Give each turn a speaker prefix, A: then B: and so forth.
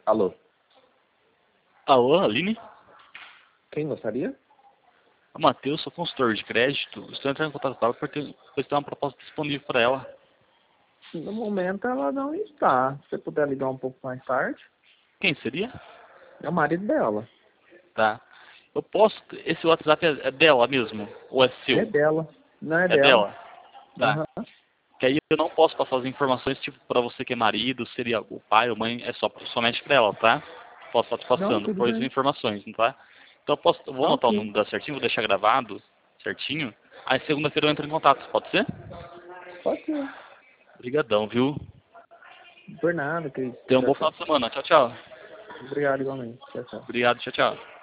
A: Alô?
B: Alô, Aline?
A: Quem gostaria?
B: Matheus, sou consultor de crédito. Estou entrando em contato com ela porque pois tem uma proposta disponível para ela.
A: No momento ela não está. Se você puder ligar um pouco mais tarde.
B: Quem seria?
A: É o marido dela.
B: Tá. Eu posso... Esse WhatsApp é dela mesmo? Ou é
A: É
B: seu?
A: dela. Não é
B: É
A: dela.
B: dela? Tá.
A: Aham.
B: Que aí eu não posso passar as informações, tipo, para você que é marido, seria o pai ou mãe, é só somente para ela, tá? Posso estar te
A: Não,
B: passando,
A: tudo
B: pois
A: bem.
B: informações, não tá? Então eu vou
A: Tá
B: anotar o
A: ok.
B: número dela certinho, vou deixar gravado certinho. Aí segunda-feira eu entro em contato, pode ser?
A: Pode ser.
B: Obrigadão, viu?
A: Por nada, querido.
B: Tenha um
A: Tchau,
B: bom final
A: tchau.
B: de semana. Tchau, tchau.
A: Obrigado igualmente. Tchau, tchau.
B: Obrigado, tchau, tchau.